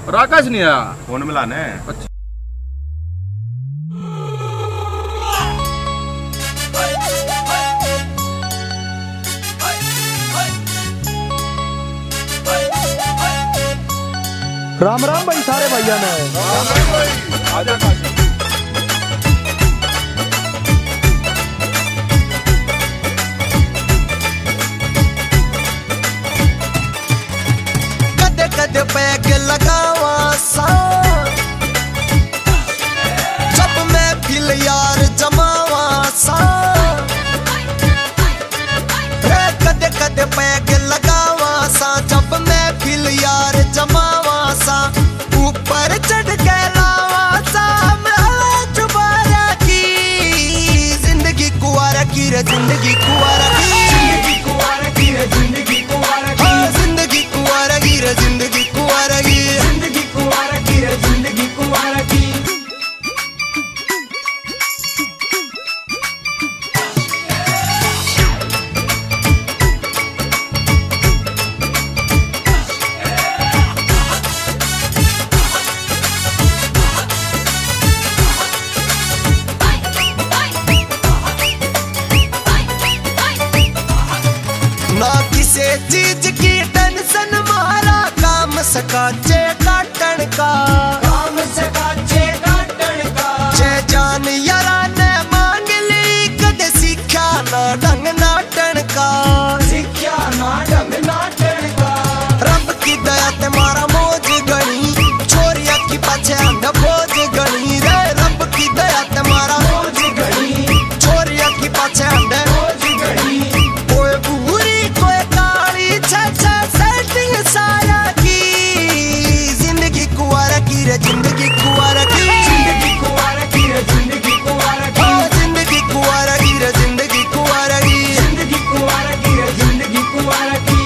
और आकाश नहीं आया, फोन मिलाना है। अच्छा राम राम भाई सारे भैया ने। राम राम भाई, आजा काशी। कदे कदे पैग लगावा सा, जब मैं फिल यार जमावा सा। कदे कदे पैग लगावा सा, जब मैं फिल यार जमावा सा। ऊपर चढ़ के लावा सा, मैं जुबारा की जिंदगी कुआरा की रे, जिंदगी कुआरा की, जिंदगी कुआरा की रे, जिंदगी कुआरा की, जिंदगी कुआरा की रे, जिंदगी कुआरा की, जिंदगी कुआरा की रे, जिंदगी कुआरा की। ना किसी चीज की टेंशन, मारा काम सकाचे काटन का, काम सकाचे काटन का। जे जान यारा ने मांग ली, कदे सीखा ना ढंग नाटन का, सीखा ना ढंग नाटन का। रब की दया ते मारा मौज गणी, छोरिया की पाछे अंधा बोझ गणी रे। रब की दया ते मारा मौज गणी, छोरिया की पाछे अंधा बोझ गणी। कोई बुरी कोई काली, छा सेटिंग सारा की, जिंदगी कुआरा की रे, जिंदगी कुआरा की, जिंदगी कुआरा की रे, जिंदगी कुआरा की, जिंदगी कुआरा की रे, जिंदगी कुआरा की, जिंदगी कुआरा की रे, जिंदगी कुआरा की।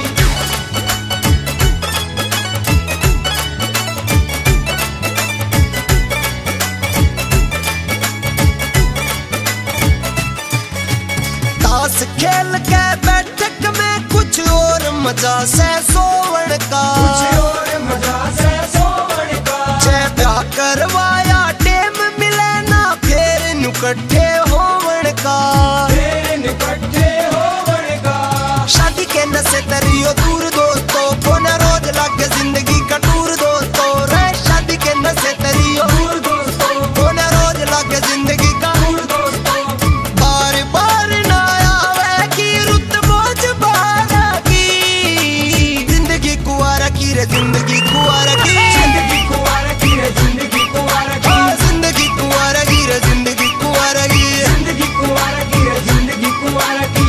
ताश खेल के बैठक में कुछ और मजा से सोवण का, कुछ और मजा से सोवण का। जे ब्याह करवाया टेम मिले ना, फेर नुकट्ठे होवण का, फेर नुकट्ठे होवण का। शादी के नशे तरियो दूर दोस्तों, कोना रोज लागे जिंदगी का टूर दोस्तों रे। शादी के नशे तरियो दूर दोस्तों, कोना रोज लागे जिंदगी का टूर दोस्तों। बार बार ना आवे की रुत बोझ बारा की, जिंदगी कुआरा की रे, जिंदगी कुआरा की, जिंदगी कुआरा की रे, जिंदगी कुआरा की, जिंदगी कुआरा की रे, जिंदगी कुआरा की, जिंदगी कुआरा की रे, जिंदगी कुआरा की।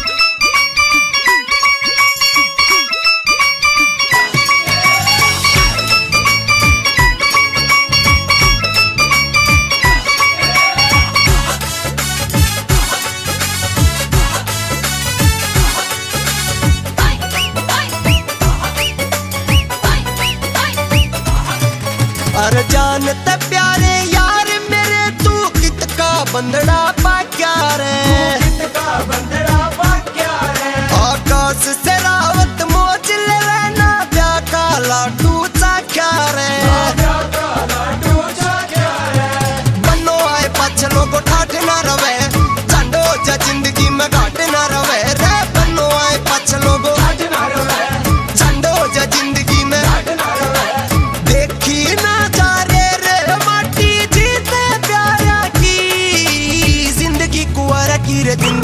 अरे जानते प्यारे यार मेरे, तू कित का बंदड़ा पाक्या रे, कित का बंदड़ा पाक्या रे। आकाश से रावत मोज ले लेना, ब्याह का लाडू चाख्या रे, ब्याह का लाडू चाख्या रे। बनो आए पछलो को ठाठ ना रवे, झंडो जा जिंदगी में घाट ना रवे रे। बनो आए पछलो को ठाठ ना रवे, झंडो जा जिंदगी में घाट ना रवे। देखी ना जा रे माटी जीते प्यारा की, जिंदगी कुआरा की रे, जिंदगी